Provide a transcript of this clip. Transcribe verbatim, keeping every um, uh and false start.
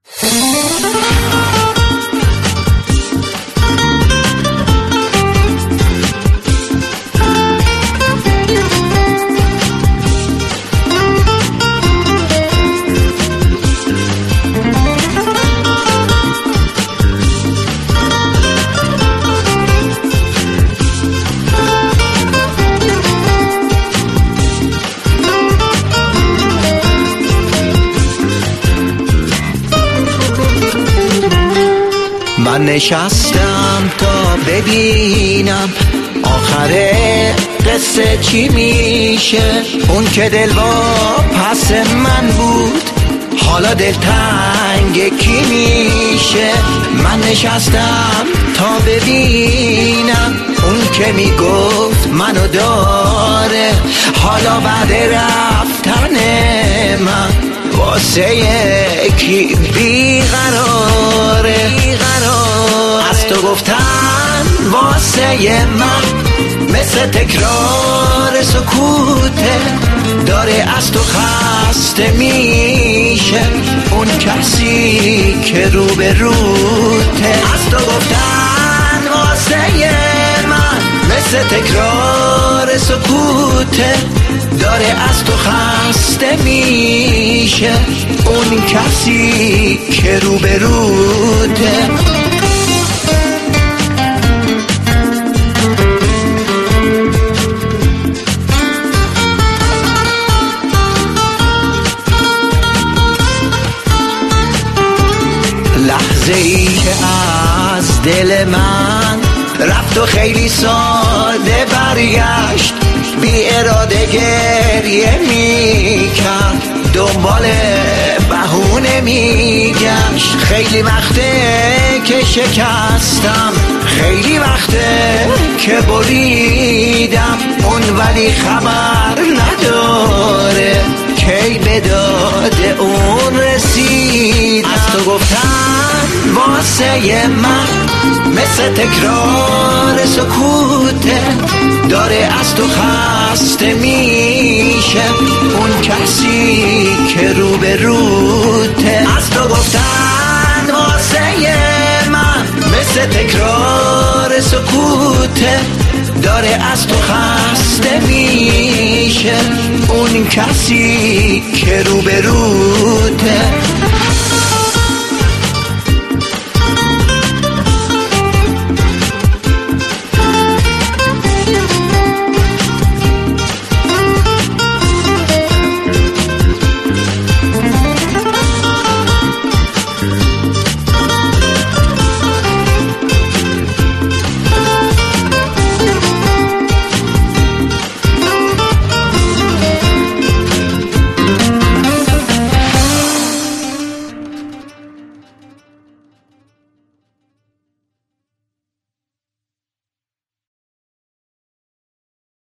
من نشستم تا ببینم آخر قصه چی میشه. اون که دل با پس من بود حالا دلتنگ کی میشه. من نشستم تا ببینم اون که میگفت منو داره حالا بعد رفتن من واسه یکی بیقراره. از تو گفتن واسه من مثل تکرار سکوته، داره از تو خسته میشه اون کسی که رو به روته. از تو گفتن واسه من مثل تکرار سکوته، داره از تو خسته میشه اون کسی که رو به روته. لحظه ای که از دل من رفت و خیلی ساده برگشت، بی اراده گریه میکرد دنبال بهونه میگشت. خیلی وقته که شکستم، خیلی وقته که بریدم، اون ولی خبر نداره کی به داد اون رسید. از تو گفتن واسه من مثل تکرار سکوته، داره از تو خسته میشه اون کسی که رو به روته. از تو گفتن واسه من مثل تکرار سکوته، داره از تو خسته میشه اون کسی که رو به روته.